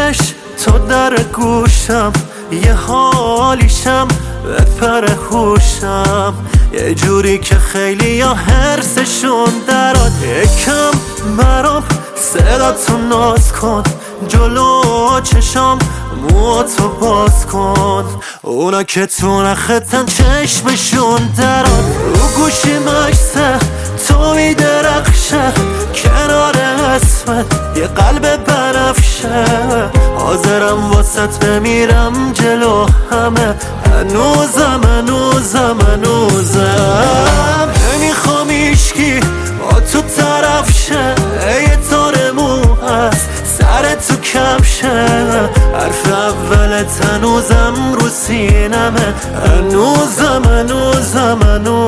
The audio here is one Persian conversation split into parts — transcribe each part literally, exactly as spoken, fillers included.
دلش تو در گوشم، یه حالیشم به پر هوشم، یه جوری که خیلی یا حرسشون دراد. یکم برام صدا تو ناز کن، جلو چشام موتو باز کن، اونا که تو نختن چشمشون دراد. رو گوشی مکسه تو میدرخشه، کنار اسمت یه قلب بنفشه، حاضرم واسط بمیرم جلو همه، هنوزم هنوزم هنوزم نمیخوام ایشکی با تو طرف شه، یه تار مو هست سر تو کفشه، حرف اولت هنوزم رو سینمه، هنوزم هنوزم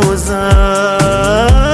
هنوزم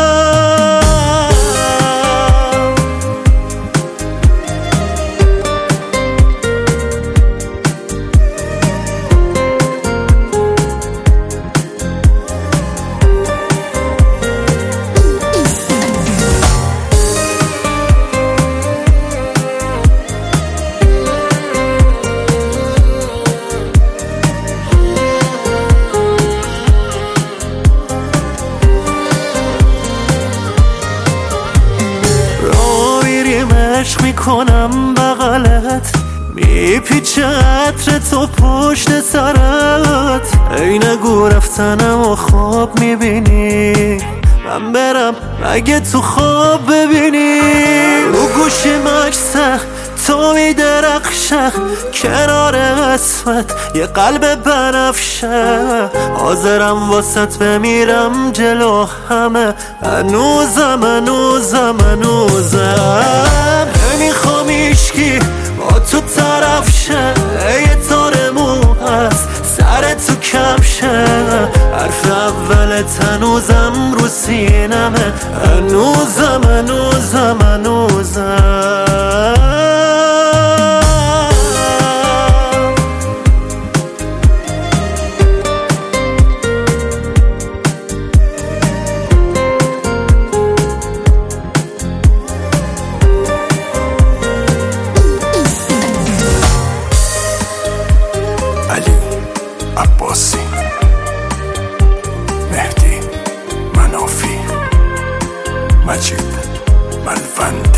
عشق میکنم بغلت، میپیچه عطر تو پشت سرت، ای نگو رفتنم و خواب میبینی، من برم مگه تو خواب ببینی. رو گوشی مکسه تو میدرخشه، کنار اسمت یه قلب بنفشه، حاضرم واسط بمیرم جلو همه، هنوزم هنوزم هنوزم نمیخوام ایشکی با تو طرف شه، یه تار مو هست سر تو کفشه، حرف اولت هنوزم رو سینمه، هنوزم هنوزم هنوزم عباسی، مهدی منافی، مجید ملوند.